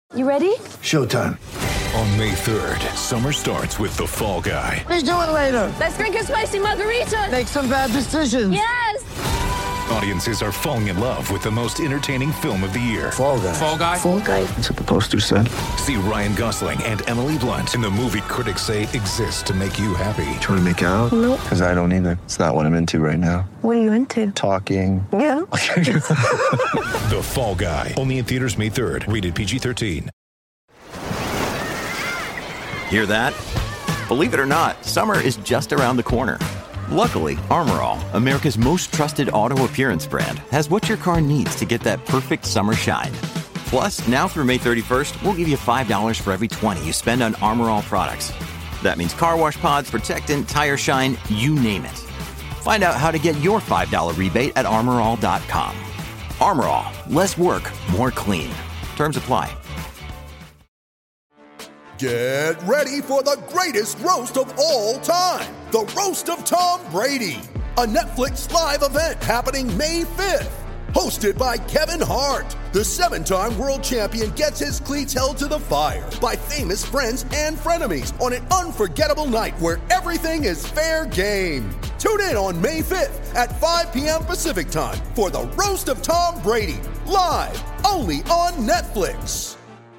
You ready? Showtime. On May 3rd, summer starts with The Fall Guy. Let's do it later. Let's drink a spicy margarita. Make some bad decisions. Yes! Audiences are falling in love with the most entertaining film of the year. Fall Guy. Fall Guy? Fall Guy. That's what the poster said. See Ryan Gosling and Emily Blunt in the movie critics say exists to make you happy. Trying to make it out? Nope. Because I don't either. It's not what I'm into right now. What are you into? Talking. Yeah. The Fall Guy. Only in theaters May 3rd. Rated PG-13. Hear that? Believe it or not, summer is just around the corner. Luckily, Armor All, America's most trusted auto appearance brand, has what your car needs to get that perfect summer shine. Plus, now through May 31st, we'll give you $5 for every $20 you spend on Armor All products. That means car wash pods, protectant, tire shine, you name it. Find out how to get your $5 rebate at armorall.com. Armor All, less work, more clean. Terms apply. Get ready for the greatest roast of all time, the Roast of Tom Brady, a Netflix live event happening May 5th. Hosted by Kevin Hart, the 7-time world champion gets his cleats held to the fire by famous friends and frenemies on an unforgettable night where everything is fair game. Tune in on May 5th at 5 p.m. Pacific time for the Roast of Tom Brady, live only on Netflix.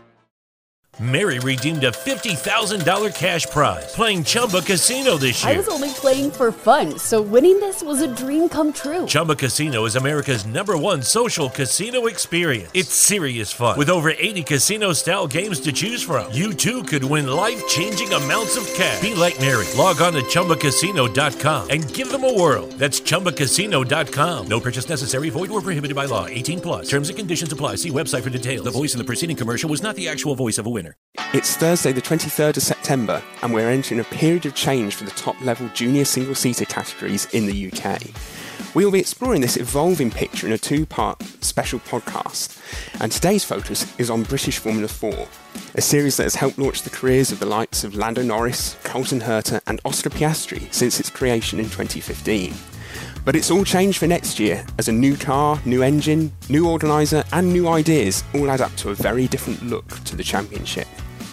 Mary redeemed a $50,000 cash prize playing Chumba Casino this year. I was only playing for fun, so winning this was a dream come true. Chumba Casino is America's #1 social casino experience. It's serious fun. With over 80 casino-style games to choose from, you too could win life-changing amounts of cash. Be like Mary. Log on to ChumbaCasino.com and give them a whirl. That's ChumbaCasino.com. No purchase necessary. Void or prohibited by law. 18+. Terms and conditions apply. See website for details. The voice in the preceding commercial was not the actual voice of a winner. It's Thursday the 23rd of September and we're entering a period of change for the top-level junior single-seater categories in the UK. We will be exploring this evolving picture in a 2-part special podcast, and today's focus is on British Formula 4, a series that has helped launch the careers of the likes of Lando Norris, Colton Herta and Oscar Piastri since its creation in 2015. But it's all changed for next year, as a new car, new engine, new organiser and new ideas all add up to a very different look to the championship.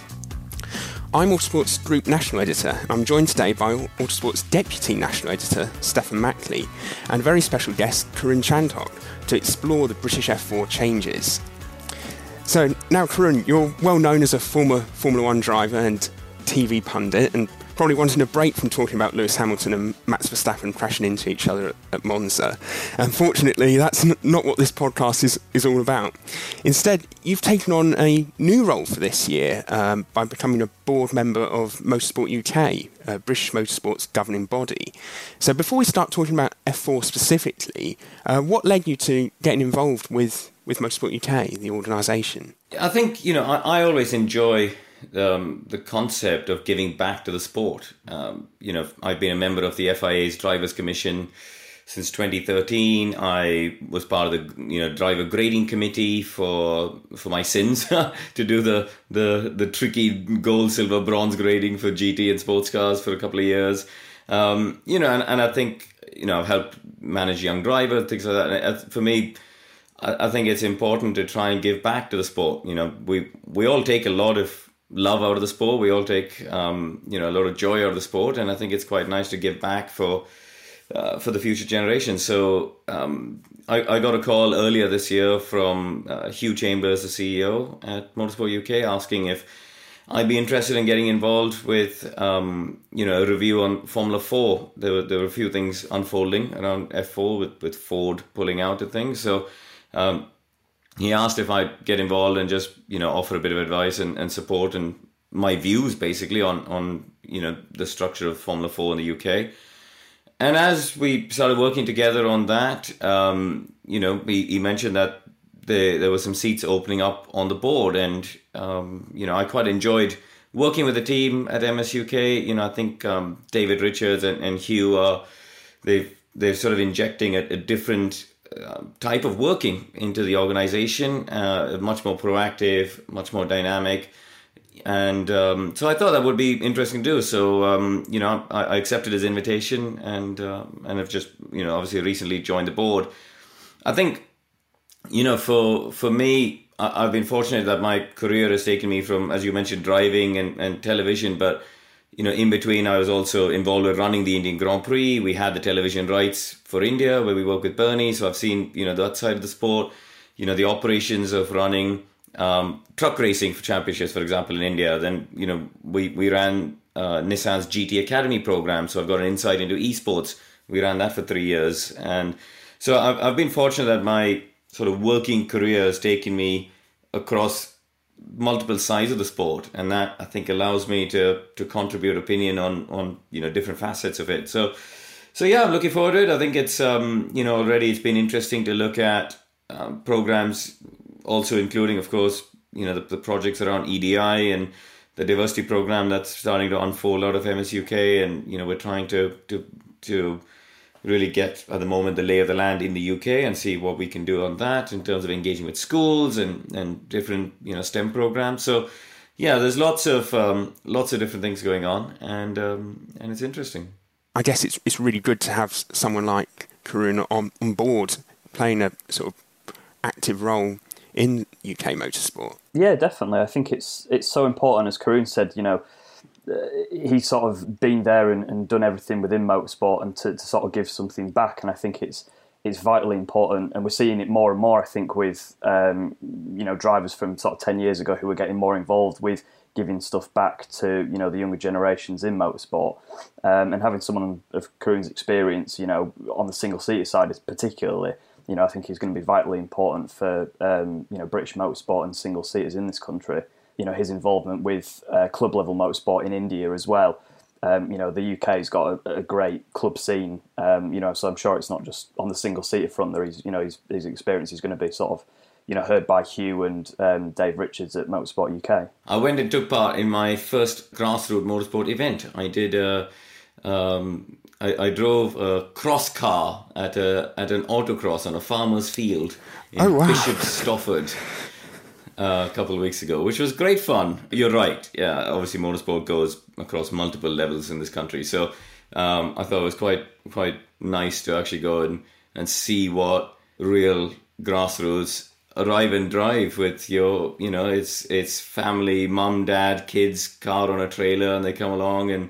I'm Autosport's Group National Editor, and I'm joined today by Autosport's Deputy National Editor, Stefan Mackley, and very special guest, Karun Chandhok, to explore the British F4 changes. So now, Karun, you're well known as a former Formula 1 driver and TV pundit, and probably wanting a break from talking about Lewis Hamilton and Max Verstappen crashing into each other at Monza. Unfortunately, that's not what this podcast is all about. Instead, you've taken on a new role for this year by becoming a board member of Motorsport UK, British Motorsport's governing body. So before we start talking about F4 specifically, what led you to getting involved with Motorsport UK, the organisation? I think, I always enjoy the concept of giving back to the sport. I've been a member of the FIA's Drivers' Commission since 2013. I was part of the driver grading committee for my sins to do the tricky gold, silver, bronze grading for GT and sports cars for a couple of years. And I think I've helped manage young drivers, things like that. And for me, I think it's important to try and give back to the sport. We all take a lot of love out of the sport. We all take a lot of joy out of the sport, and I think it's quite nice to give back for the future generation. So I got a call earlier this year from Hugh Chambers, the CEO at Motorsport UK, asking if I'd be interested in getting involved with a review on Formula 4. There were a few things unfolding around F4 with Ford pulling out of things. So he asked if I'd get involved and just, offer a bit of advice and support and my views basically on the structure of Formula 4 in the UK. And as we started working together on that, he mentioned that there were some seats opening up on the board, and I quite enjoyed working with the team at MSUK. I think David Richards and Hugh they're sort of injecting a different type of working into the organization, much more proactive, much more dynamic. And so I thought that would be interesting to do. So, I accepted his invitation and have just, obviously recently joined the board. I think, for me, I've been fortunate that my career has taken me from, as you mentioned, driving and television, but in between, I was also involved with running the Indian Grand Prix. We had the television rights for India, where we work with Bernie. So I've seen, that side of the sport, the operations of running truck racing for championships, for example, in India. Then, we ran Nissan's GT Academy program. So I've got an insight into esports. We ran that for 3 years. And so I've been fortunate that my sort of working career has taken me across multiple sides of the sport, and that I think allows me to contribute opinion on different facets of it. So yeah, I'm looking forward to it. I think it's already it's been interesting to look at programs, also including, of course, the projects around EDI and the diversity program that's starting to unfold out of MSUK, and we're trying to really get, at the moment, the lay of the land in the UK and see what we can do on that in terms of engaging with schools and different STEM programs. So yeah, there's lots of different things going on, and it's interesting. I guess it's really good to have someone like Karun on board playing a sort of active role in UK motorsport. Yeah, definitely. I think it's so important, as Karun said. He's sort of been there and done everything within motorsport, and to sort of give something back. And I think it's vitally important, and we're seeing it more and more, I think, with drivers from sort of 10 years ago who are getting more involved with giving stuff back to the younger generations in motorsport, and having someone of Karun's experience on the single-seater side is particularly, I think is going to be vitally important for British motorsport and single-seaters in this country. His involvement with club-level motorsport in India as well. The UK's got a great club scene, so I'm sure it's not just on the single-seater front there. His experience is going to be sort of, heard by Hugh and Dave Richards at Motorsport UK. I went and took part in my first grassroots motorsport event. I did I drove a cross car at an autocross on a farmer's field in Bishop Stofford a couple of weeks ago, which was great fun. You're right. Yeah, obviously motorsport goes across multiple levels in this country. So I thought it was quite nice to actually go and see what real grassroots arrive and drive with your, it's family, mum, dad, kids, car on a trailer, and they come along and,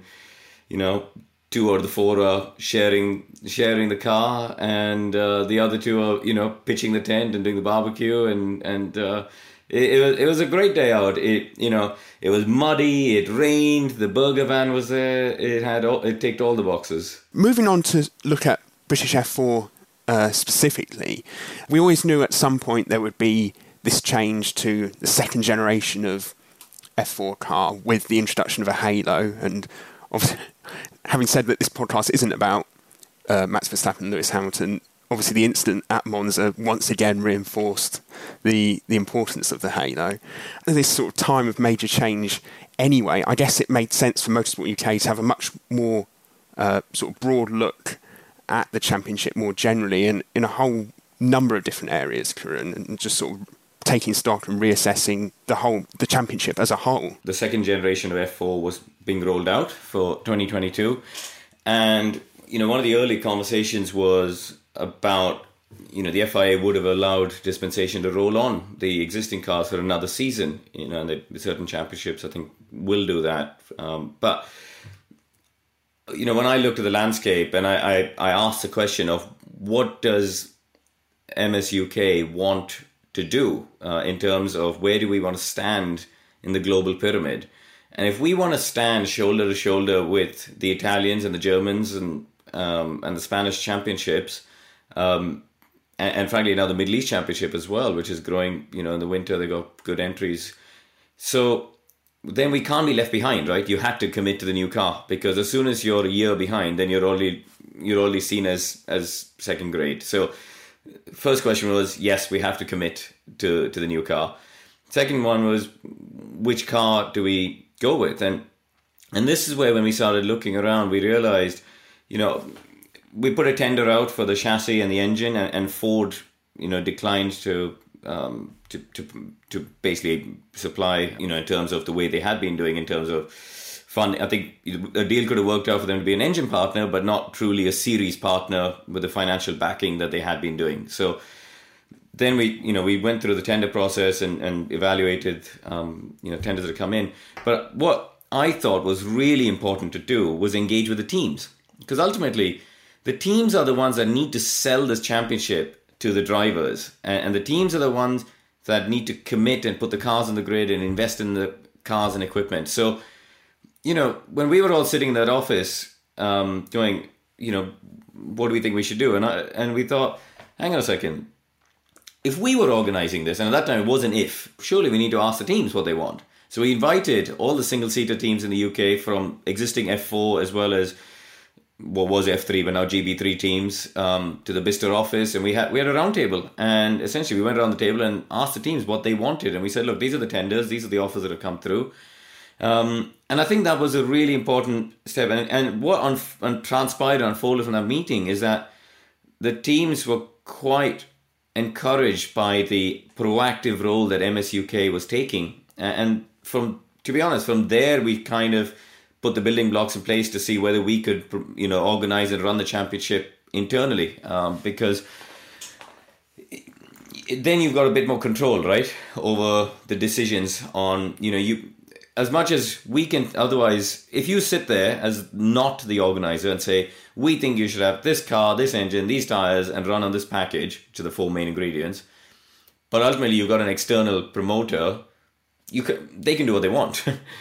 2 or the 4 are sharing the car, and the other 2 are, pitching the tent and doing the barbecue, and it was a great day out. It was muddy, it rained, the burger van was there, it ticked all the boxes. Moving on to look at British F4 specifically, we always knew at some point there would be this change to the second generation of F4 car with the introduction of a halo. And obviously, having said that this podcast isn't about Max Verstappen and Lewis Hamilton, obviously the incident at Monza once again reinforced the importance of the halo. At this sort of time of major change anyway, I guess it made sense for Motorsport UK to have a much more sort of broad look at the championship more generally, and in a whole number of different areas, Karun, and just sort of taking stock and reassessing the championship as a whole. The second generation of F4 was being rolled out for 2022, and one of the early conversations was about the FIA would have allowed dispensation to roll on the existing cars for another season, and certain championships I think will do that, but when I looked at the landscape and I asked the question of what does MSUK want to do in terms of where do we want to stand in the global pyramid, and if we want to stand shoulder to shoulder with the Italians and the Germans and the Spanish championships, and frankly now the Middle East championship as well, which is growing, in the winter they got good entries, so then we can't be left behind, right? You had to commit to the new car, because as soon as you're a year behind, then you're only seen as second grade. So first question was, yes, we have to commit to the new car. Second one was, which car do we go with? And this is where, when we started looking around, we realized, we put a tender out for the chassis and the engine, and Ford, declined to basically supply, in terms of the way they had been doing in terms of funding. I think a deal could have worked out for them to be an engine partner, but not truly a series partner with the financial backing that they had been doing. So then we went through the tender process and evaluated tenders that come in. But what I thought was really important to do was engage with the teams, because ultimately the teams are the ones that need to sell this championship to the drivers, and the teams are the ones that need to commit and put the cars on the grid and invest in the cars and equipment. So, when we were all sitting in that office going, what do we think we should do? And we thought, hang on a second, if we were organising this, and at that time it wasn't if, surely we need to ask the teams what they want. So we invited all the single-seater teams in the UK from existing F4 as well as what was F3 but now GB3 teams to the Bicester office, and we had a round table, and essentially we went around the table and asked the teams what they wanted, and we said, look, these are the tenders, these are the offers that have come through, and I think that was a really important step. And what transpired and unfolded from that meeting is that the teams were quite encouraged by the proactive role that MSUK was taking, and to be honest, from there we kind of put the building blocks in place to see whether we could, organize and run the championship internally, because then you've got a bit more control, right, over the decisions on, as much as we can. Otherwise, if you sit there as not the organizer and say, we think you should have this car, this engine, these tires, and run on this package, which are the 4 main ingredients, but ultimately you've got an external promoter, they can do what they want.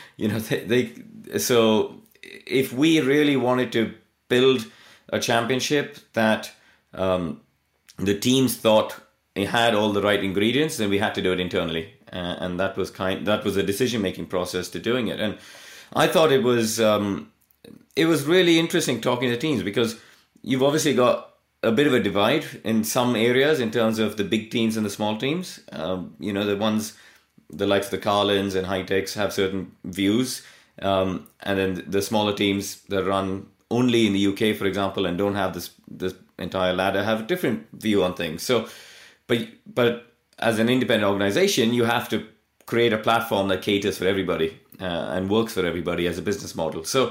So if we really wanted to build a championship that the teams thought it had all the right ingredients, then we had to do it internally, and that was a decision-making process to doing it. And I thought it was really interesting talking to teams, because you've obviously got a bit of a divide in some areas in terms of the big teams and the small teams. The ones, the likes of the Carlins and Hi-Techs have certain views, and then the smaller teams that run only in the UK, for example, and don't have this entire ladder, have a different view on things. So, but as an independent organization, you have to create a platform that caters for everybody and works for everybody as a business model. So,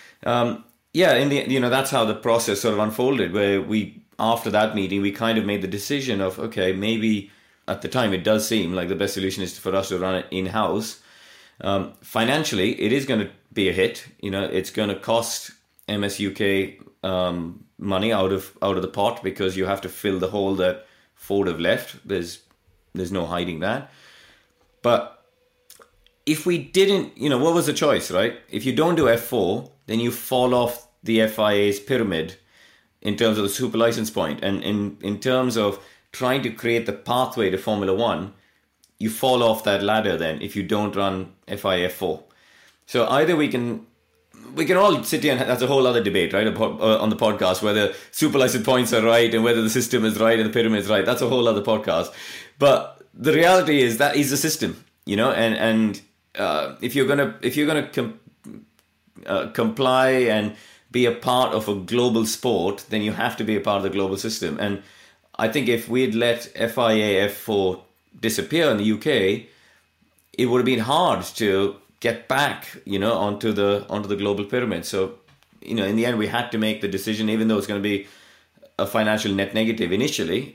that's how the process sort of unfolded. Where after that meeting, we kind of made the decision of, okay, maybe at the time it does seem like the best solution is for us to run it in-house. Financially, it is going to be a hit. It's going to cost MSUK money out of the pot, because you have to fill the hole that Ford have left. There's no hiding that. But if we didn't, what was the choice, right? If you don't do F4, then you fall off the FIA's pyramid in terms of the super license point, and in terms of trying to create the pathway to Formula One, you fall off that ladder then if you don't run FIA F4. So either we can all sit here, and that's a whole other debate, right, on the podcast, whether super license points are right and whether the system is right and the pyramid is right. That's a whole other podcast. But the reality is that is the system, and if you're gonna comply and be a part of a global sport, then you have to be a part of the global system. And I think if we'd let FIA F4 disappear in the UK, it would have been hard to get back, onto the global pyramid. So, in the end, we had to make the decision, even though it's going to be a financial net negative initially.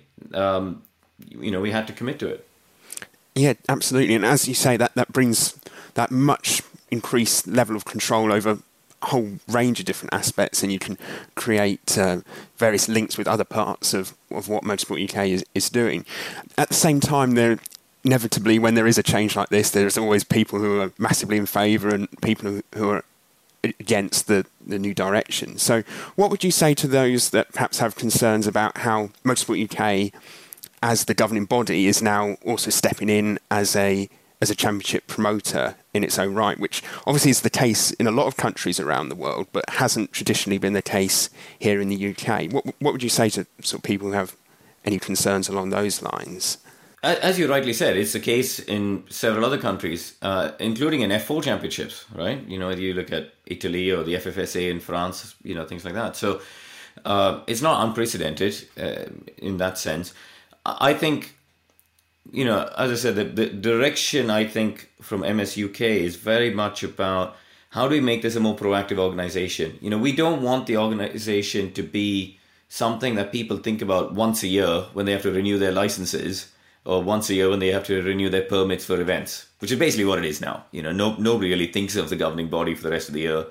We had to commit to it. Yeah, absolutely. And as you say, that brings that much increased level of control over a whole range of different aspects, and you can create various links with other parts of what Motorsport UK is doing. At the same time, inevitably, when there is a change like this, there's always people who are massively in favour and people who are against the new direction. So what would you say to those that perhaps have concerns about how Motorsport UK, as the governing body, is now also stepping in as a championship promoter in its own right, which obviously is the case in a lot of countries around the world, but hasn't traditionally been the case here in the UK? What would you say to sort of people who have any concerns along those lines? As you rightly said, it's the case in several other countries, including in F4 championships, right? You look at Italy or the FFSA in France, things like that. So it's not unprecedented in that sense. I think, as I said, the direction, I think, from MSUK is very much about how do we make this a more proactive organization? We don't want the organization to be something that people think about once a year when they have to renew their licenses, or once a year when they have to renew their permits for events, which is basically what it is now. Nobody really thinks of the governing body for the rest of the year.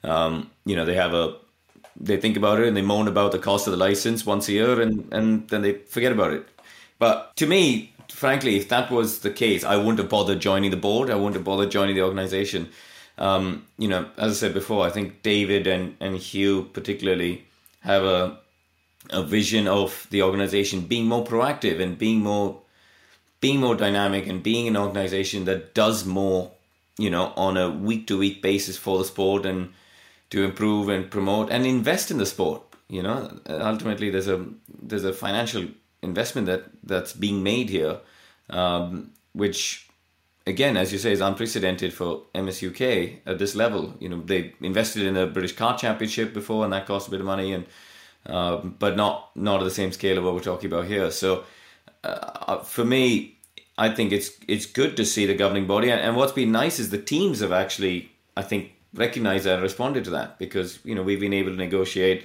They think about it and they moan about the cost of the license once a year, and then they forget about it. But to me, frankly, if that was the case, I wouldn't have bothered joining the board. I wouldn't have bothered joining the organization. As I said before, I think David and Hugh particularly have a vision of the organization being more proactive and being more dynamic and being an organization that does more, on a week-to-week basis for the sport and to improve and promote and invest in the sport. Ultimately there's a financial investment that's being made here, which again, as you say, is unprecedented for MSUK at this level. They invested in the British Kart Championship before, and that cost a bit of money, and but not at the same scale of what we're talking about here. So for me, I think it's good to see the governing body, and what's been nice is the teams have actually, I think, recognized that and responded to that, because we've been able to negotiate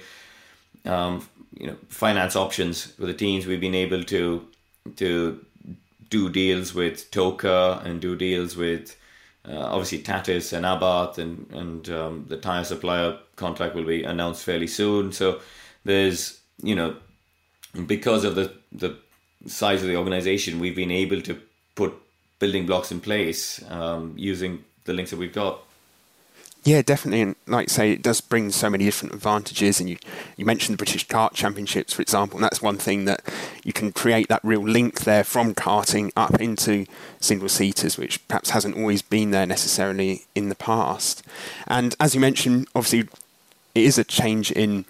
finance options for the teams. We've been able to do deals with Toka and do deals with obviously Tatis and Abarth, and the tyre supplier contract will be announced fairly soon. So there's because of the size of the organization, we've been able to put building blocks in place using the links that we've got. Yeah, definitely. And like I say, it does bring so many different advantages. And you mentioned the British Kart Championships, for example, and that's one thing that you can create that real link there from karting up into single-seaters, which perhaps hasn't always been there necessarily in the past. And as you mentioned, obviously, it is a change in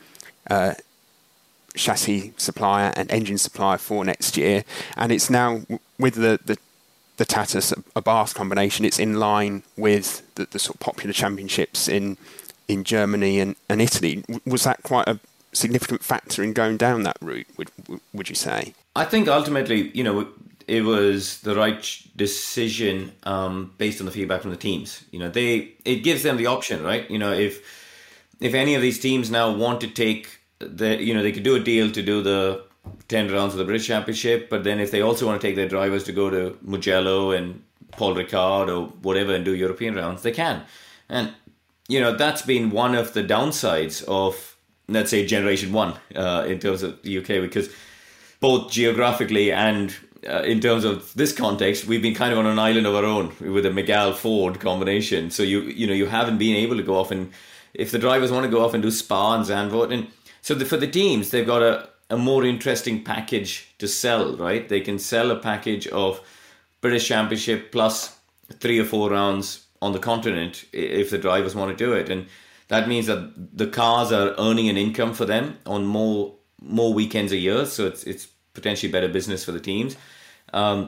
chassis supplier and engine supplier for next year. And it's now, with the Tatis Abarth combination, it's in line with the sort of popular championships in Germany and Italy. Was that quite a significant factor in going down that route, would you say? I think ultimately, it was the right decision based on the feedback from the teams. It gives them the option, right? If any of these teams now want to take they could do a deal to do the 10 rounds of the British Championship, but then if they also want to take their drivers to go to Mugello and Paul Ricard or whatever and do European rounds, they can. And, that's been one of the downsides of, let's say, Generation 1 in terms of the UK, because both geographically and in terms of this context, we've been kind of on an island of our own with a Miguel-Ford combination. So, you haven't been able to go off, and if the drivers want to go off and do Spa and Zandvoort, and so for the teams, they've got a more interesting package to sell, right? They can sell a package of British Championship plus 3 or 4 rounds on the continent if the drivers want to do it. And that means that the cars are earning an income for them on more weekends a year. So it's potentially better business for the teams. And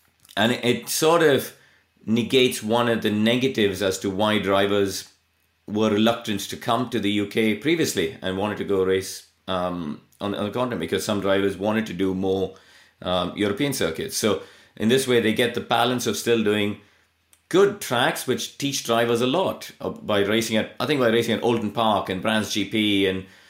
it sort of negates one of the negatives as to why drivers were reluctant to come to the UK previously and wanted to go race on the continent, because some drivers wanted to do more European circuits. So in this way, they get the balance of still doing good tracks, which teach drivers a lot by racing at Oulton Park and Brands GP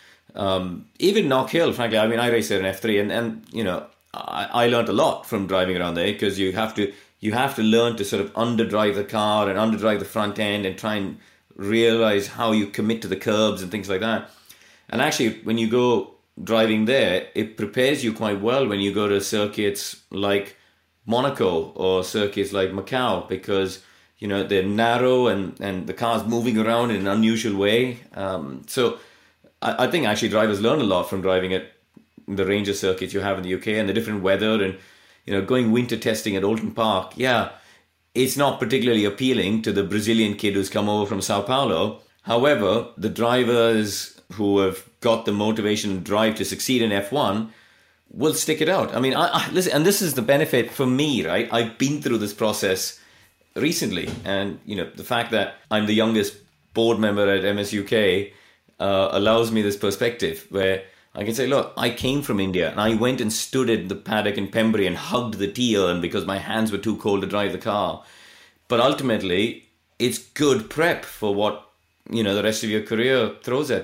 and even Knock Hill. Frankly, I mean, I race there in F3, and I learned a lot from driving around there, because you have to learn to sort of underdrive the car and underdrive the front end and try and realize how you commit to the curbs and things like that. And actually, when you go driving there, it prepares you quite well when you go to circuits like Monaco or circuits like Macau, because they're narrow and the car's moving around in an unusual way. So I think actually drivers learn a lot from driving at the range of circuits you have in the UK and the different weather, and going winter testing at Oulton Park. Yeah, it's not particularly appealing to the Brazilian kid who's come over from Sao Paulo. However, the drivers who have got the motivation and drive to succeed in F1 will stick it out. I mean, I listen, and this is the benefit for me, right? I've been through this process recently, and the fact that I'm the youngest board member at MSUK allows me this perspective where I can say, look, I came from India and I went and stood in the paddock in Pembrey and hugged the T-urn because my hands were too cold to drive the car. But ultimately, it's good prep for what the rest of your career throws at you.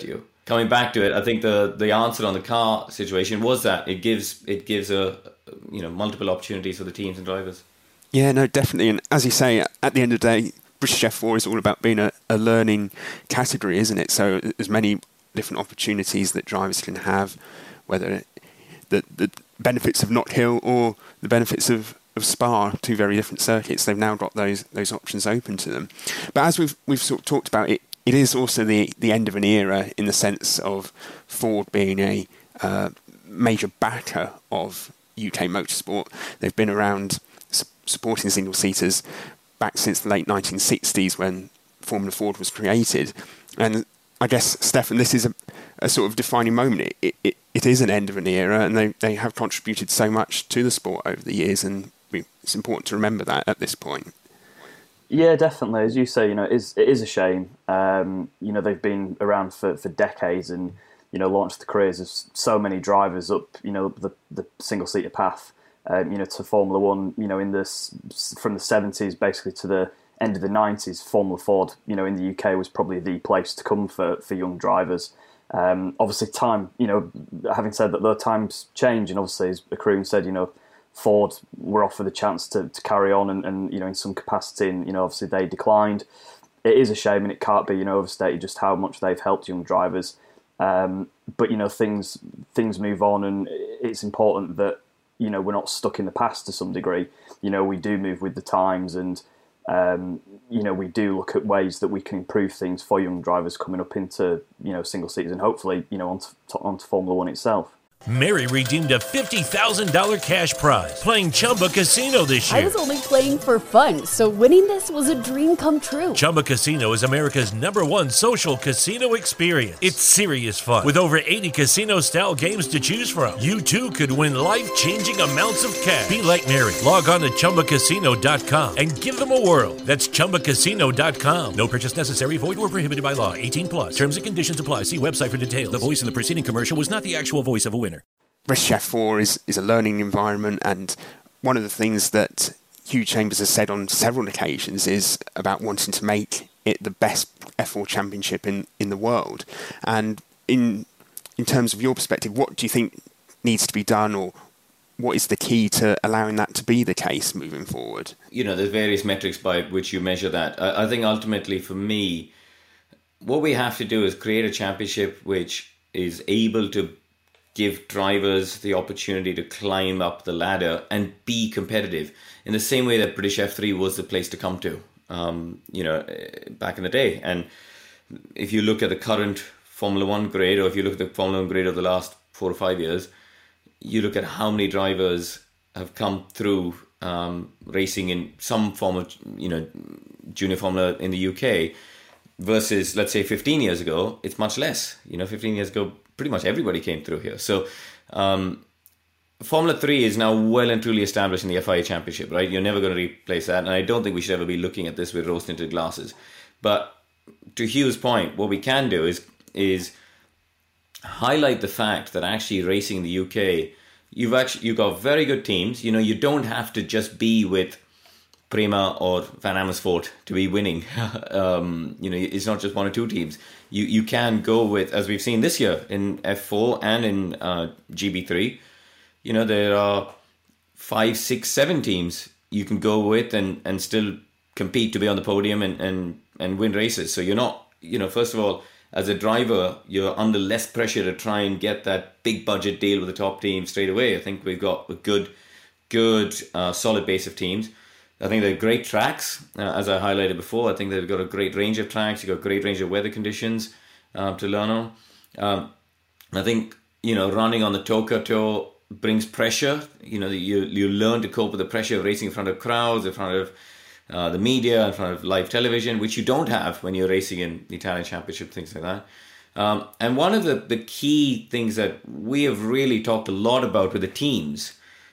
coming back to it, I think the answer on the car situation was that it gives a multiple opportunities for the teams and drivers. Yeah, no, definitely. And as you say, at the end of the day, British F4 is all about being a learning category, isn't it? So there's many different opportunities that drivers can have, whether the benefits of Knock Hill or the benefits of Spa, two very different circuits. They've now got those options open to them. But as we've sort of talked about, it is also the end of an era in the sense of Ford being a major backer of UK motorsport. They've been around supporting single-seaters back since the late 1960s when Formula Ford was created. And I guess, Stefan, this is a sort of defining moment. It is an end of an era, and they have contributed so much to the sport over the years, and it's important to remember that at this point. Yeah, definitely. As you say, it is a shame. They've been around for decades and, launched the careers of so many drivers up, the single-seater path, to Formula One, from the 70s basically to the end of the 90s. Formula Ford, in the UK was probably the place to come for young drivers. Obviously time, having said that, the times change, and obviously, as Kroon said, Ford were offered the chance to carry on and in some capacity, and obviously they declined. It is a shame, and it can't be overstated just how much they've helped young drivers. But things move on, and it's important that we're not stuck in the past to some degree. We do move with the times, and we do look at ways that we can improve things for young drivers coming up into single seaters, and hopefully onto Formula One itself. Mary redeemed a $50,000 cash prize playing Chumba Casino this year. I was only playing for fun, so winning this was a dream come true. Chumba Casino is America's #1 social casino experience. It's serious fun. With over 80 casino-style games to choose from, you too could win life-changing amounts of cash. Be like Mary. Log on to ChumbaCasino.com and give them a whirl. That's ChumbaCasino.com. No purchase necessary. Void where prohibited by law. 18+. Terms and conditions apply. See website for details. The voice in the preceding commercial was not the actual voice of a winner. British F4 is a learning environment, and one of the things that Hugh Chambers has said on several occasions is about wanting to make it the best F4 championship in the world. And in terms of your perspective, what do you think needs to be done, or what is the key to allowing that to be the case moving forward? There's various metrics by which you measure that. I think ultimately for me, what we have to do is create a championship which is able to give drivers the opportunity to climb up the ladder and be competitive in the same way that British F3 was the place to come to, back in the day. And if you look at the current Formula One grade, or if you look at the Formula One grade of the last 4 or 5 years, you look at how many drivers have come through racing in some form of, junior Formula in the UK versus, let's say, 15 years ago, it's much less. 15 years ago, pretty much everybody came through here. So Formula 3 is now well and truly established in the FIA Championship, right? You're never going to replace that. And I don't think we should ever be looking at this with rose-tinted glasses. But to Hugh's point, what we can do is highlight the fact that actually racing in the UK, you've got very good teams. You don't have to just be with Prema or Van Amersfoort to be winning. It's not just 1 or 2 teams. You can go with, as we've seen this year in F4 and in GB3, there are 5, 6, 7 teams you can go with and still compete to be on the podium and win races. So you're not, first of all, as a driver, you're under less pressure to try and get that big budget deal with the top team straight away. I think we've got a good solid base of teams. I think they're great tracks, as I highlighted before. I think they've got a great range of tracks. You've got a great range of weather conditions to learn on. I think, running on the TOCA Tour brings pressure. You learn to cope with the pressure of racing in front of crowds, in front of the media, in front of live television, which you don't have when you're racing in the Italian Championship, things like that. And one of the key things that we have really talked a lot about with the teams,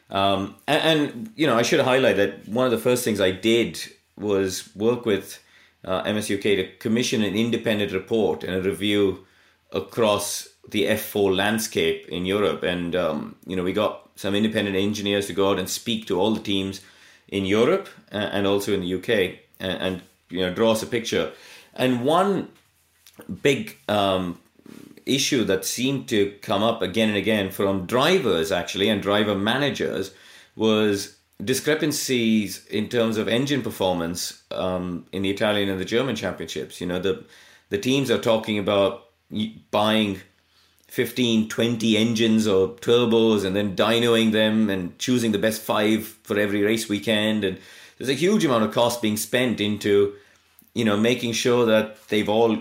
I should highlight that one of the first things I did was work with MSUK to commission an independent report and a review across the F4 landscape in Europe. And, we got some independent engineers to go out and speak to all the teams in Europe and also in the UK and draw us a picture. And one big issue that seemed to come up again and again from drivers, actually, and driver managers, was discrepancies in terms of engine performance in the Italian and the German championships. You know, the teams are talking about buying 15, 20 engines or turbos and then dynoing them and choosing the best 5 for every race weekend. And there's a huge amount of cost being spent into, you know, making sure that they've all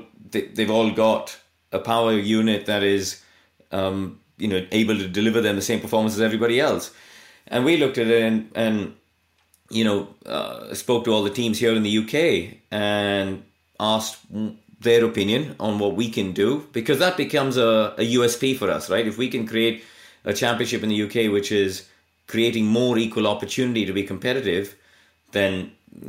got a power unit that is, you know, able to deliver them the same performance as everybody else. And we looked at it and you know, spoke to all the teams here in the UK and asked their opinion on what we can do, because that becomes a USP for us, right? If we can create a championship in the UK which is creating more equal opportunity to be competitive than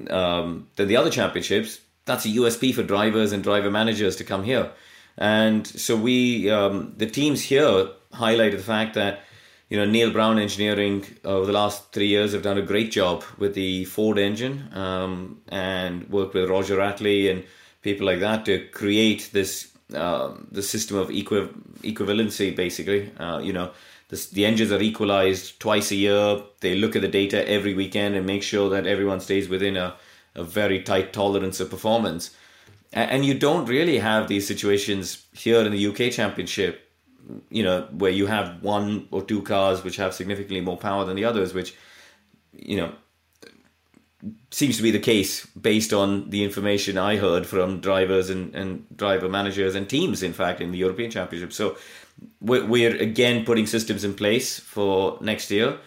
the other championships, that's a USP for drivers and driver managers to come here. And so we, the teams here highlighted the fact that, you know, Neil Brown Engineering over the last 3 years have done a great job with the Ford engine and worked with Roger Ratley and people like that to create this the system of equivalency, basically. You know, the engines are equalized twice a year. They look at the data every weekend and make sure that everyone stays within a very tight tolerance of performance. And you don't really have these situations here in the UK Championship, you know, where you have 1 or 2 cars which have significantly more power than the others, which, you know, seems to be the case based on the information I heard from drivers and driver managers and teams, in fact, in the European Championship. So we're again putting systems in place for next year,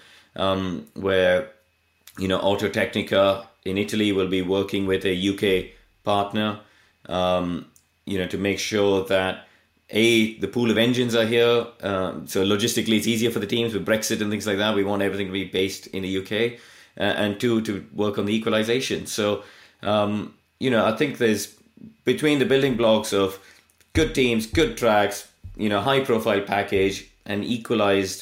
where, you know, Autotecnica in Italy will be working with a UK partner, you know, to make sure that the pool of engines are here. So logistically, it's easier for the teams with Brexit and things like that. We want everything to be based in the UK. And 2, to work on the equalization. So, you know, I think there's, between the building blocks of good teams, good tracks, you know, high profile package and equalized,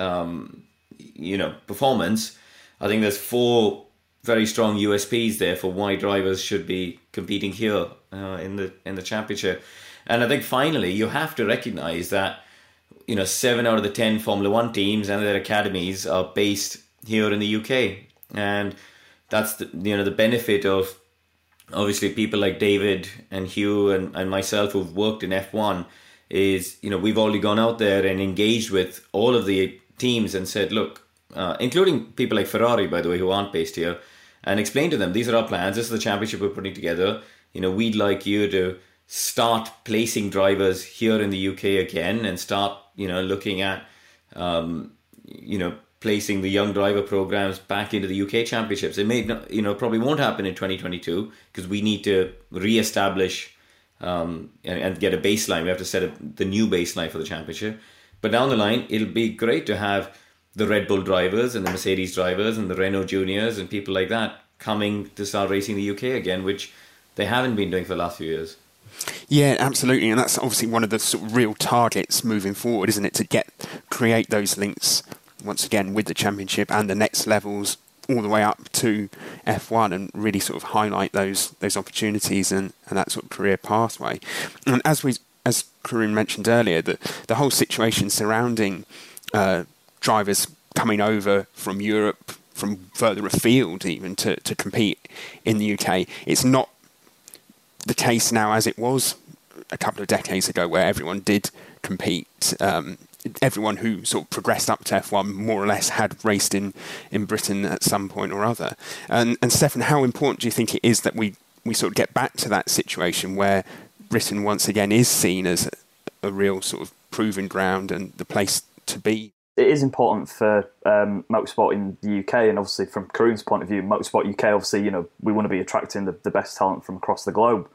you know, performance, I think there's 4 very strong USPs there for why drivers should be competing here in the championship. And I think finally you have to recognize that, you know, 7 out of the 10 Formula One teams and their academies are based here in the UK. And that's the, you know, the benefit of obviously people like David and Hugh and myself who've worked in F1 is, you know, we've already gone out there and engaged with all of the teams and said, look, including people like Ferrari, by the way, who aren't based here, and explained to them, these are our plans, this is the championship we're putting together. You know, we'd like you to start placing drivers here in the UK again and start, you know, looking at, you know, placing the young driver programs back into the UK championships. It may not, you know, probably won't happen in 2022 because we need to re-establish and get a baseline. We have to set up the new baseline for the championship. But down the line, it'll be great to have the Red Bull drivers and the Mercedes drivers and the Renault Juniors and people like that coming to start racing the UK again, which they haven't been doing for the last few years. Yeah, absolutely, and that's obviously one of the sort of real targets moving forward, isn't it? To create those links once again with the championship and the next levels all the way up to F1 and really sort of highlight those opportunities and that sort of career pathway. And as Karun mentioned earlier, the whole situation surrounding drivers coming over from Europe, from further afield even to compete in the UK, it's not the case now as it was a couple of decades ago where everyone did compete. Everyone who sort of progressed up to F1 more or less had raced in Britain at some point or other. And Stefan, how important do you think it is that we sort of get back to that situation where Britain once again is seen as a real sort of proving ground and the place to be? It is important for motorsport in the UK, and obviously from Karun's point of view, Motorsport UK, obviously, you know, we want to be attracting the best talent from across the globe.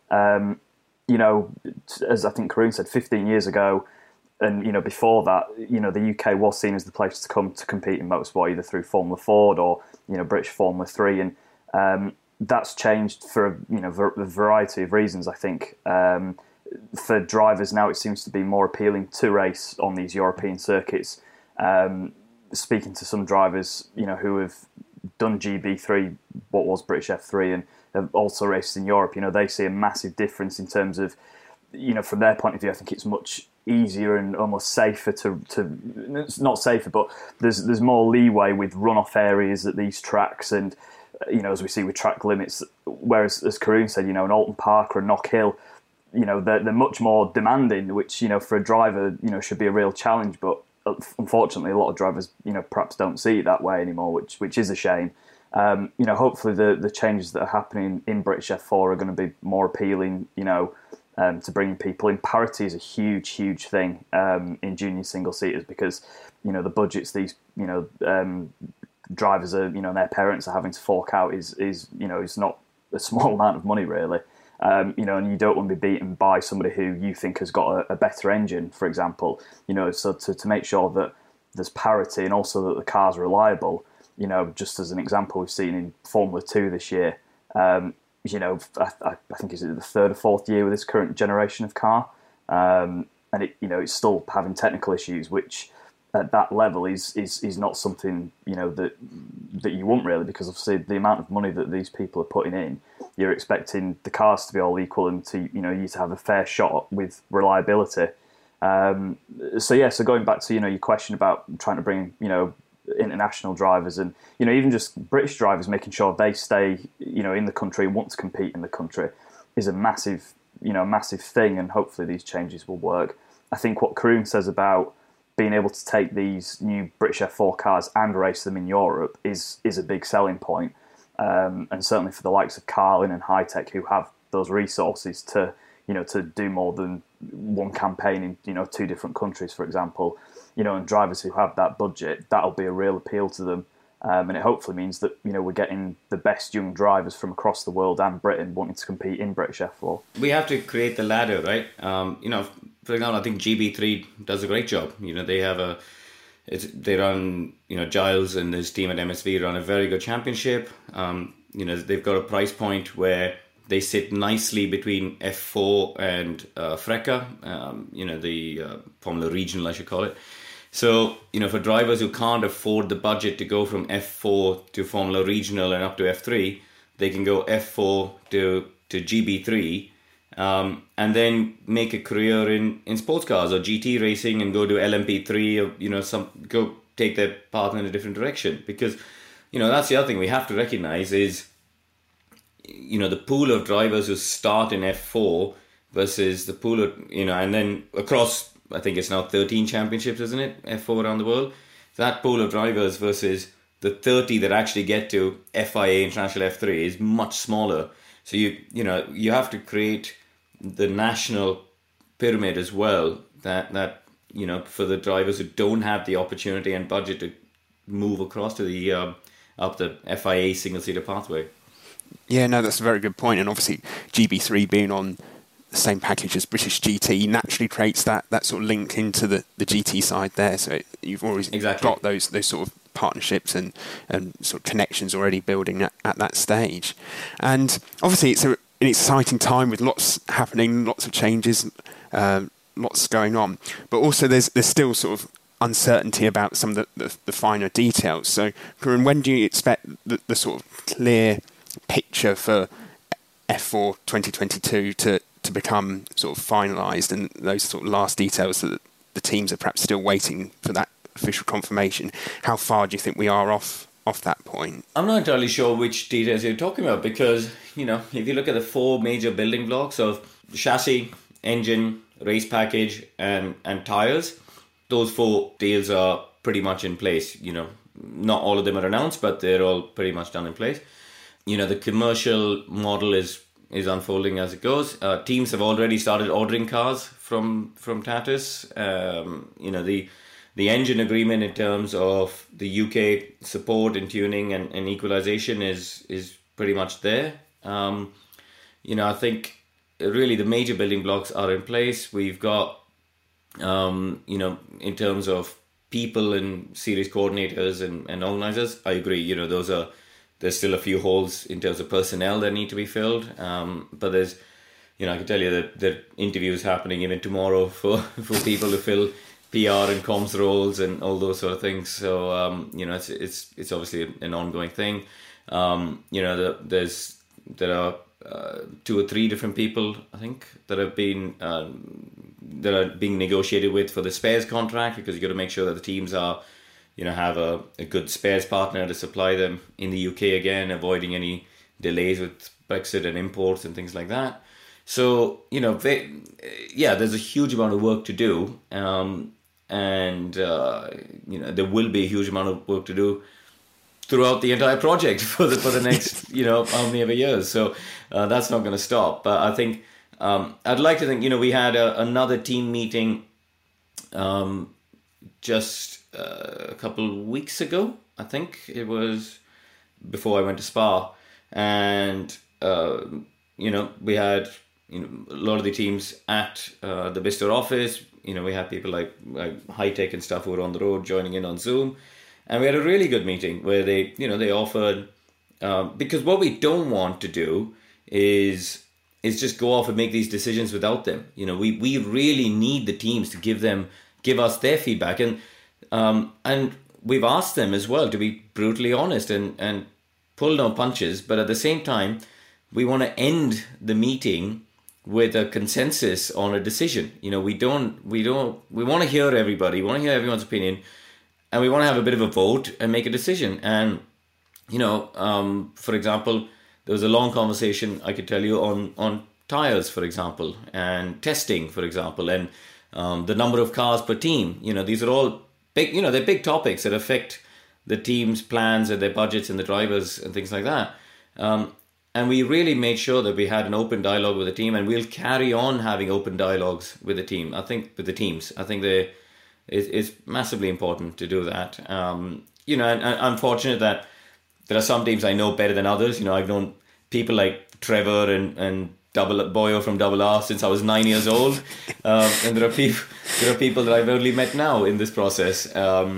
You know, as I think Karun said, 15 years ago, and, you know, before that, you know, the UK was seen as the place to come to compete in motorsport, either through Formula Ford or, you know, British Formula 3. And that's changed for, you know, a variety of reasons, I think. For drivers now, it seems to be more appealing to race on these European circuits. Speaking to some drivers, you know, who have done GB3, what was British F3, and have also raced in Europe, you know, they see a massive difference in terms of, you know, from their point of view, I think it's much easier and almost safer to it's not safer, but there's more leeway with runoff areas at these tracks, and as we see with track limits. Whereas, as Karun said, an Alton Park or a Knock Hill, they're much more demanding, which for a driver should be a real challenge. But unfortunately, a lot of drivers perhaps don't see it that way anymore, which is a shame. Hopefully the changes that are happening in British F4 are going to be more appealing, to bringing people in. Parity is a huge thing in junior single-seaters because, the budgets these, drivers are, their parents are having to fork out is not a small amount of money, really. And you don't want to be beaten by somebody who you think has got a better engine, for example. So to make sure that there's parity and also that the car's reliable, just as an example we've seen in Formula 2 this year, I think it's the third or fourth year with this current generation of car, and it's still having technical issues, which at that level is not something that you want, really, because obviously the amount of money that these people are putting in, you're expecting the cars to be all equal and to you to have a fair shot with reliability. So going back to your question about trying to bring international drivers and even just British drivers, making sure they stay in the country and want to compete in the country is a massive thing, and hopefully these changes will work. I think what Karun says about being able to take these new British F4 cars and race them in Europe is a big selling point, and certainly for the likes of Carlin and Hi-Tech, who have those resources to do more than one campaign in two different countries, for example, and drivers who have that budget, that'll be a real appeal to them. And it hopefully means that we're getting the best young drivers from across the world and Britain wanting to compete in British F4. We have to create the ladder, right? For example, I think GB3 does a great job. They run, Giles and his team at MSV run a very good championship. They've got a price point where they sit nicely between F4 and FRECA, the Formula Regional, I should call it. So, for drivers who can't afford the budget to go from F4 to Formula Regional and up to F3, they can go F4 to GB3 and then make a career in sports cars or GT racing and go to LMP3 or, go take their path in a different direction. Because, that's the other thing we have to recognize is, the pool of drivers who start in F4 versus the pool of, and then across, I think it's now 13 championships, isn't it? F4 around the world. That pool of drivers versus the 30 that actually get to FIA International F3 is much smaller. So you have to create the national pyramid as well. That for the drivers who don't have the opportunity and budget to move across to the up the FIA single seater pathway. Yeah, no, that's a very good point. And obviously, GB3 being on the same package as British GT naturally creates that sort of link into the GT side there. So you've always got those sort of partnerships and sort of connections already building at that stage. And obviously, it's an exciting time with lots happening, lots of changes, lots going on. But also, there's still sort of uncertainty about some of the finer details. So, Karun, when do you expect the sort of clear picture for F4 2022 to become sort of finalised, and those sort of last details that the teams are perhaps still waiting for that official confirmation? How far do you think we are off that point? I'm not entirely sure which details you're talking about, because if you look at the four major building blocks of chassis, engine, race package and tyres, those four deals are pretty much in place. Not all of them are announced, but they're all pretty much done in place. The commercial model is unfolding as it goes. Teams have already started ordering cars from Tatuus. The engine agreement in terms of the UK support and tuning and equalisation is pretty much there. I think really the major building blocks are in place. We've got, in terms of people and series coordinators and organisers, I agree, there's still a few holes in terms of personnel that need to be filled. But there's, I can tell you that there are interviews happening even tomorrow for people to fill PR and comms roles and all those sort of things. So, it's obviously an ongoing thing. There are 2 or 3 different people, I think, that have been that are being negotiated with for the spares contract, because you've got to make sure that the teams are, have a good spares partner to supply them in the UK again, avoiding any delays with Brexit and imports and things like that. So, there's a huge amount of work to do. There will be a huge amount of work to do throughout the entire project for the next, how many ever years. So that's not going to stop. But I think, I'd like to think, we had another team meeting just a couple of weeks ago. I think it was before I went to Spa. And, we had a lot of the teams at the Bicester office. We had people like High Tech and stuff who were on the road joining in on Zoom. And we had a really good meeting where they offered, because what we don't want to do is just go off and make these decisions without them. We really need the teams to give us their feedback. And we've asked them as well to be brutally honest and pull no punches. But at the same time, we want to end the meeting with a consensus on a decision. We want to hear everybody. We want to hear everyone's opinion. And we want to have a bit of a vote and make a decision. And, for example, there was a long conversation, I could tell you, on tyres, for example, and testing, for example, and the number of cars per team. These are all big, they're big topics that affect the team's plans and their budgets and the drivers and things like that. And we really made sure that we had an open dialogue with the team, and we'll carry on having open dialogues with the team. I think with the teams, it's massively important to do that. And I'm fortunate that there are some teams I know better than others. I've known people like Trevor and Boyo from Double R since I was 9 years old, and there are people that I've only met now in this process.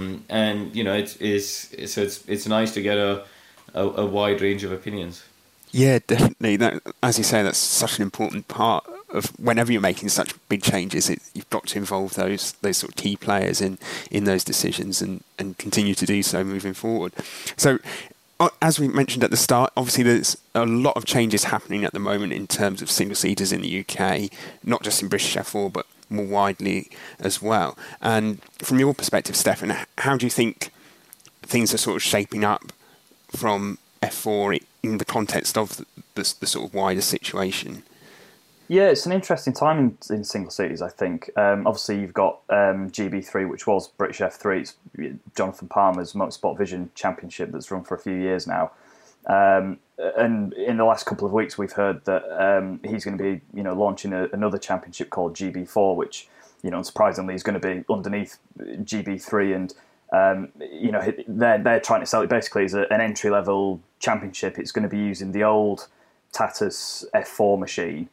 It's nice to get a wide range of opinions. Yeah, definitely. That, as you say, that's such an important part of whenever you're making such big changes. You've got to involve those sort of key players in those decisions and continue to do so moving forward. So, as we mentioned at the start, obviously there's a lot of changes happening at the moment in terms of single-seaters in the UK, not just in British F4, but more widely as well. And from your perspective, Stefan, how do you think things are sort of shaping up from F4 in the context of the sort of wider situation? Yeah, it's an interesting time in single seaters, I think. Obviously, you've got GB3, which was British F3. It's Jonathan Palmer's Motorsport Vision Championship that's run for a few years now. And in the last couple of weeks, we've heard that he's going to be, launching another championship called GB4, which, unsurprisingly, is going to be underneath GB3. And they're trying to sell it basically as an entry-level championship. It's going to be using the old Tatuus F4 machine.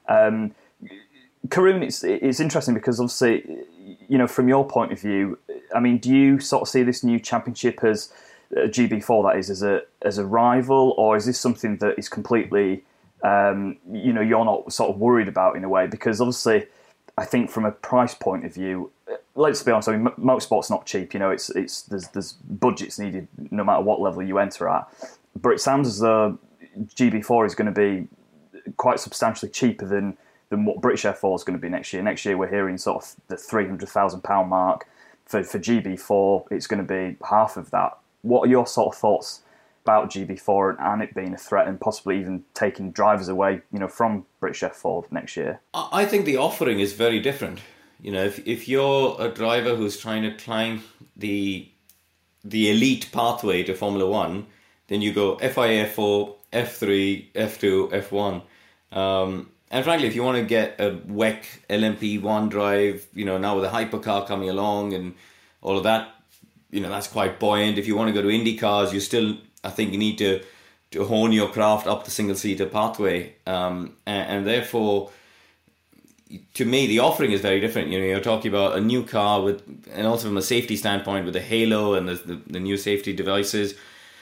Karun, it's interesting because obviously, from your point of view, I mean, do you sort of see this new championship as GB4, that is, as a rival, or is this something that is completely, you're not sort of worried about in a way? Because obviously, I think from a price point of view, let's be honest, I mean, motorsport's not cheap. There's budgets needed no matter what level you enter at. But it sounds as though GB4 is going to be quite substantially cheaper than what British F4 is going to be next year. Next year, we're hearing sort of the £300,000 mark. For GB4, it's going to be half of that. What are your sort of thoughts about GB4 and it being a threat and possibly even taking drivers away, from British F4 next year? I think the offering is very different. If you're a driver who's trying to climb the elite pathway to Formula One, then you go FIA F4, F3, F2, F1. And frankly, if you want to get a WEC LMP1 drive, now with a hypercar coming along and all of that, that's quite buoyant. If you want to go to Indy cars, I think you need to hone your craft up the single-seater pathway. And therefore, to me, the offering is very different. You're talking about a new car and also from a safety standpoint with the halo and the new safety devices.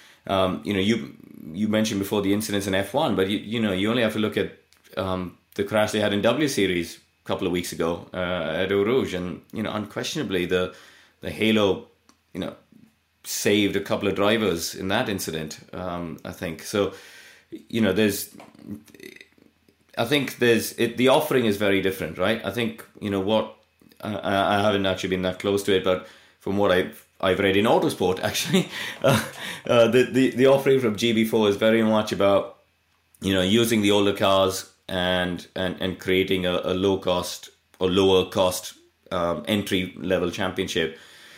You mentioned before the incidents in F1, but you only have to look at the crash they had in W Series a couple of weeks ago at Eau Rouge, and unquestionably the halo saved a couple of drivers in that incident. I think so. I think the offering is very different, right? I think, what, I haven't actually been that close to it, but from what I've read in Autosport, actually, the offering from GB4 is very much about, using the older cars and creating a low cost or lower cost entry level championship.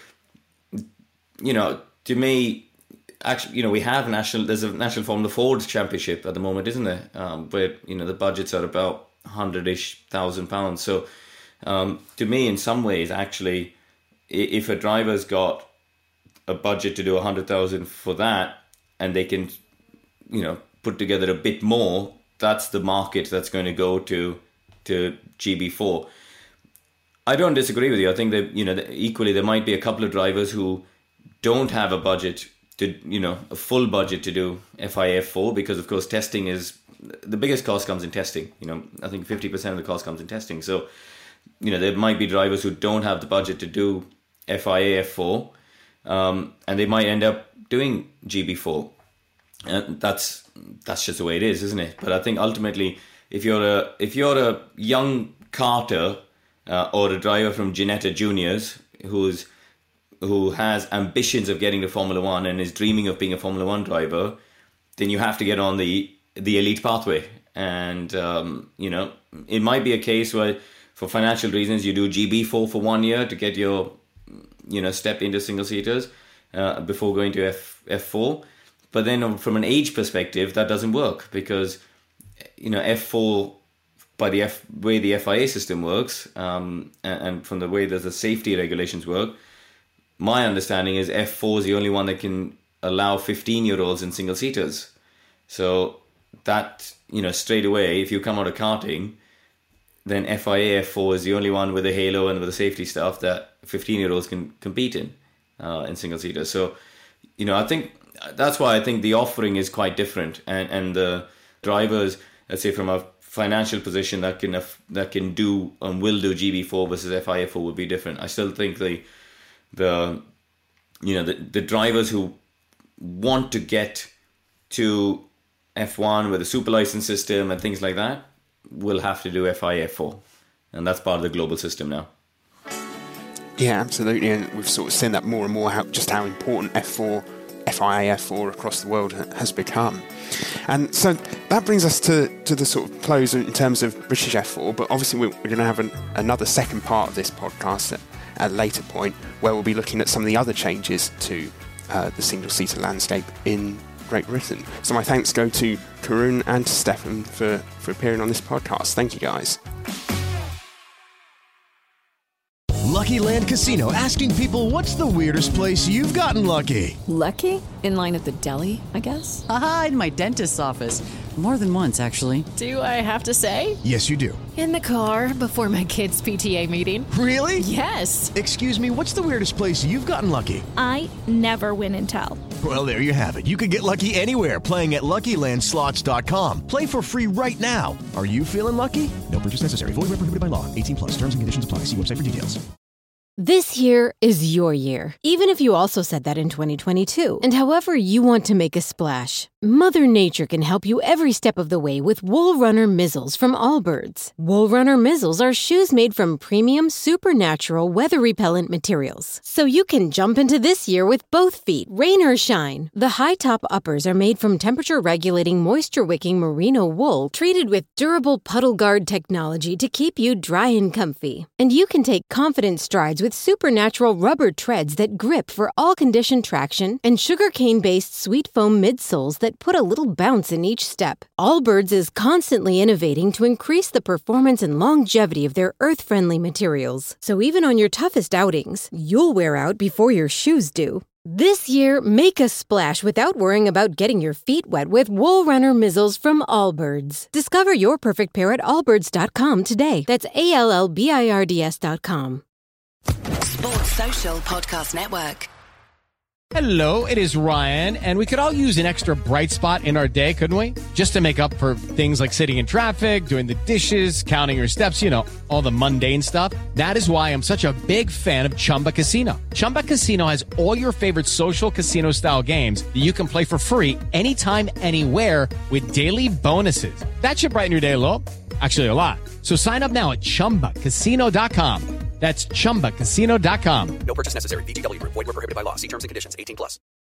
To me, actually, we have there's a National Formula Ford Championship at the moment, isn't there? Where, the budgets are about £100,000. So to me, in some ways, actually, if a driver's got a budget to do 100,000 for that, and they can, put together a bit more, that's the market that's going to go to GB4. I don't disagree with you. I think that, equally there might be a couple of drivers who don't have a budget to, a full budget to do FIA F4, because of course testing is, the biggest cost comes in testing. I think 50% of the cost comes in testing. So, there might be drivers who don't have the budget to do FIA F4, and they might end up doing GB4. And that's just the way it is, isn't it? But I think ultimately, if you're a young karter or a driver from Ginetta Juniors who has ambitions of getting to Formula One and is dreaming of being a Formula One driver, then you have to get on the elite pathway. And it might be a case where, for financial reasons, you do GB4 for 1 year to get your step into single seaters before going to F4. But then from an age perspective, that doesn't work, because F4, by the way the FIA system works, and from the way that the safety regulations work, my understanding is F4 is the only one that can allow 15-year-olds in single seaters. So that, straight away, if you come out of karting, then FIA F4 is the only one with a halo and with the safety stuff that 15-year-olds can compete in single seaters. So, I think that's why I think the offering is quite different, and the drivers, let's say from a financial position that can do and will do GB4 versus FIA F4 would be different. I still think the drivers who want to get to F1 with a super license system and things like that will have to do FIA F4, and that's part of the global system now. Yeah, absolutely, and we've sort of seen that more and more, how important FIA F4 across the world has become. And so that brings us to the sort of close in terms of British F4, but obviously we're going to have another second part of this podcast at a later point, where we'll be looking at some of the other changes to the single-seater landscape in Great Britain. So my thanks go to Karun and to Stefan for appearing on this podcast. Thank you, guys. Lucky Land Casino, asking people, what's the weirdest place you've gotten lucky? Lucky? In line at the deli, I guess? Aha, in my dentist's office. More than once, actually. Do I have to say? Yes, you do. In the car before my kids' PTA meeting. Really? Yes. Excuse me, what's the weirdest place you've gotten lucky? I never win and tell. Well, there you have it. You can get lucky anywhere, playing at LuckyLandSlots.com. Play for free right now. Are you feeling lucky? No purchase necessary. Void where prohibited by law. 18+. Terms and conditions apply. See website for details. This year is your year, even if you also said that in 2022. And however you want to make a splash, Mother Nature can help you every step of the way with Wool Runner Mizzles from Allbirds. Wool Runner Mizzles are shoes made from premium, supernatural, weather-repellent materials. So you can jump into this year with both feet, rain or shine. The high-top uppers are made from temperature-regulating, moisture-wicking merino wool treated with durable puddle guard technology to keep you dry and comfy. And you can take confident strides with supernatural rubber treads that grip for all condition traction and sugarcane-based sweet foam midsoles that put a little bounce in each step. Allbirds is constantly innovating to increase the performance and longevity of their earth-friendly materials. So even on your toughest outings, you'll wear out before your shoes do. This year, make a splash without worrying about getting your feet wet with Wool Runner Mizzles from Allbirds. Discover your perfect pair at allbirds.com today. That's ALLBIRDS.com. Sports Social Podcast Network. Hello, it is Ryan, and we could all use an extra bright spot in our day, couldn't we? Just to make up for things like sitting in traffic, doing the dishes, counting your steps, all the mundane stuff. That is why I'm such a big fan of Chumba Casino. Chumba Casino has all your favorite social casino-style games that you can play for free anytime, anywhere with daily bonuses. That should brighten your day a little. Actually, a lot. So sign up now at ChumbaCasino.com. That's ChumbaCasino.com. No purchase necessary. VGW Group. Void where prohibited by law. See terms and conditions. 18+.